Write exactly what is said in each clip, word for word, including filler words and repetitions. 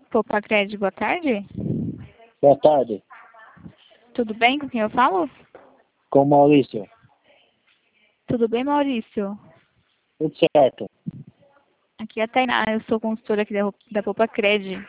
Poupa Crédito, boa tarde. Boa tarde. Tudo bem? Com quem eu falo? Com o Maurício. Tudo bem, Maurício? Tudo certo. Aqui é a Tainá, eu sou consultora aqui da, da Poupa Crédito.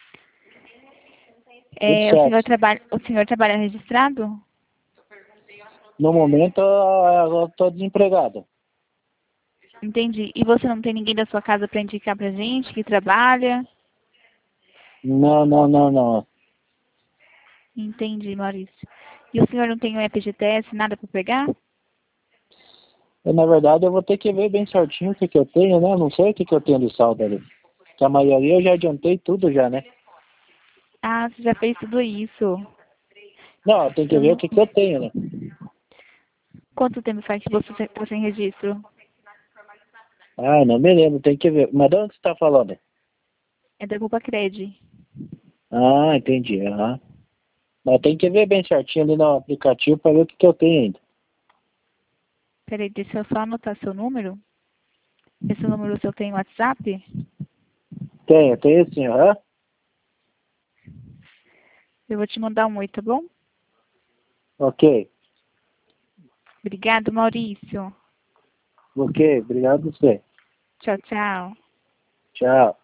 Tudo É, o certo. senhor trabalha, o senhor trabalha registrado? No momento, eu estou desempregado. Entendi. E você não tem ninguém da sua casa para indicar pra gente que trabalha? Não, não, não, não. Entendi, Maurício. E o senhor não tem um F G T S, nada para pegar? Eu, na verdade, eu vou ter que ver bem certinho o que, que eu tenho, né? Eu não sei o que, que eu tenho de saldo ali. Porque a maioria eu já adiantei tudo já, né? Ah, você já fez tudo isso. Não, tem que Eu ver o não... que, que eu tenho, né? Quanto tempo faz que você está sem registro? Ah, não me lembro, tem que ver. Mas de onde você está falando? É da Poupa Crédito. Ah, entendi. Aham. Mas tem que ver bem certinho ali no aplicativo para ver o que, que eu tenho ainda. Peraí, deixa eu só anotar seu número. Esse número seu tem WhatsApp? Tenho, tenho sim, aham. Eu vou te mandar um oi, tá bom? Ok. Obrigado, Maurício. Ok, obrigado a você. Tchau, tchau. Tchau.